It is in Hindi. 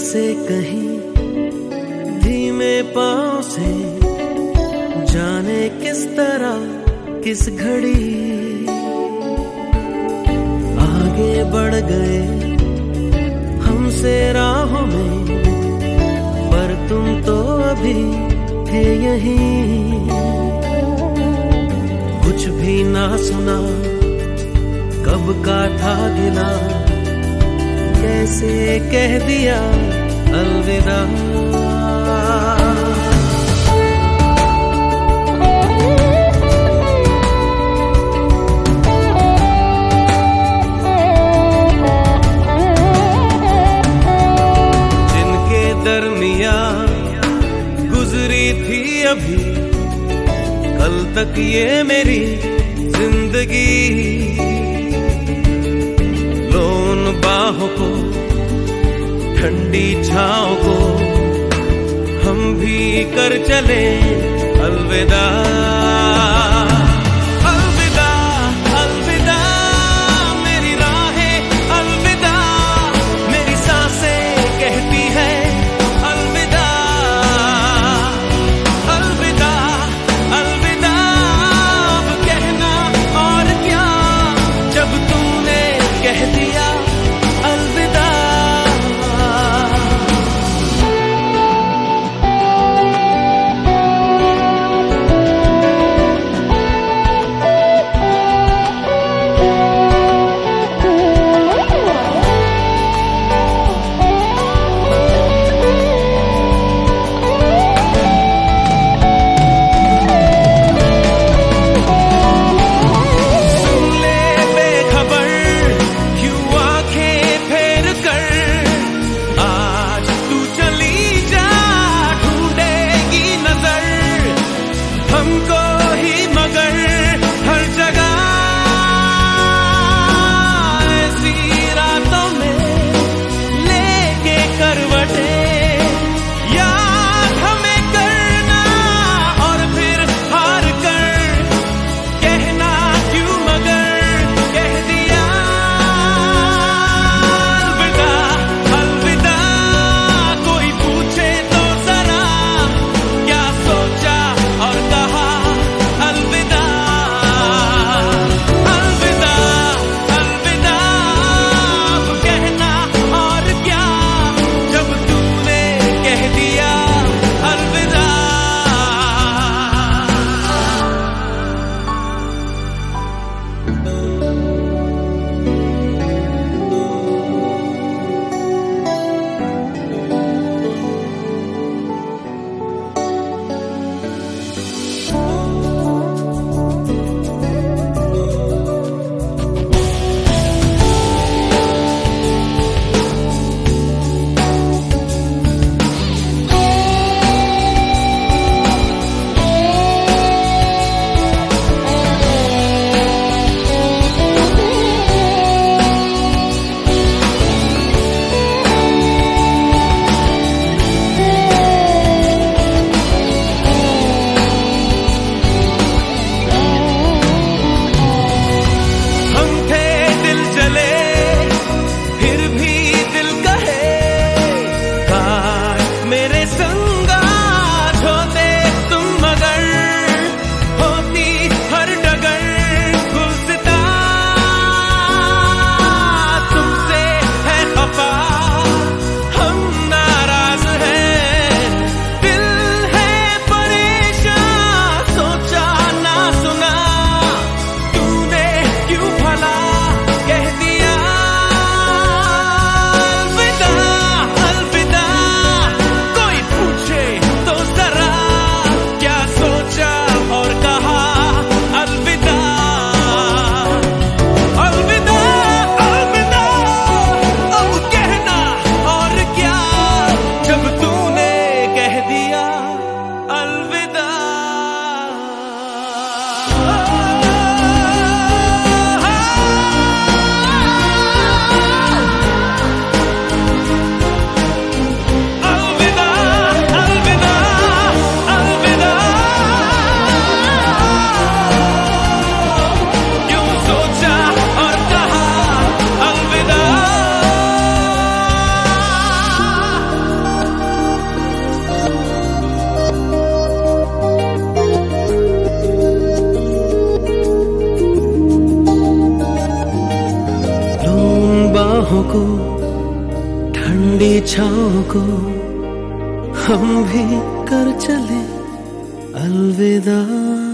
से कहीं धीमे पांव से, जाने किस तरह किस घड़ी आगे बढ़ गए हमसे राहों में, पर तुम तो अभी थे यहीं। कुछ भी ना सुना कब का था गिला, कैसे कह दिया अलविदा। जिनके दरमिया गुजरी थी अभी कल तक ये मेरी जिंदगी, लो उन बाहों को ठंडी छाँव को हम भी कर चले अलविदा। अलविदा अलविदा मेरी राहें, अलविदा मेरी सांसें कहती है अलविदा। अलविदा अलविदा अब कहना और क्या, जब तूने कह दिया अलविदा। छाँव को हम भी कर चले अलविदा।